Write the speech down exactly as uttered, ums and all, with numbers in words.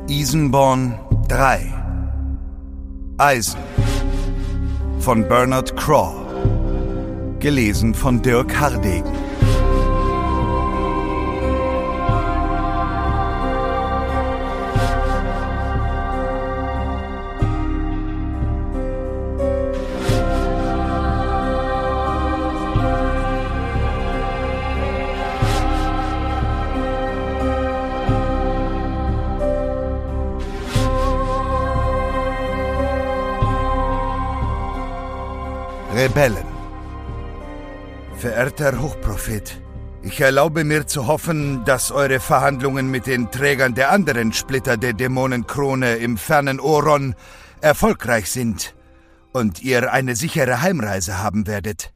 Isenborn drei. Eisen von Bernard Craw. Gelesen von Dirk Hardegen. Rebellen. Verehrter Hochprophet, ich erlaube mir zu hoffen, dass eure Verhandlungen mit den Trägern der anderen Splitter der Dämonenkrone im fernen Oron erfolgreich sind und ihr eine sichere Heimreise haben werdet.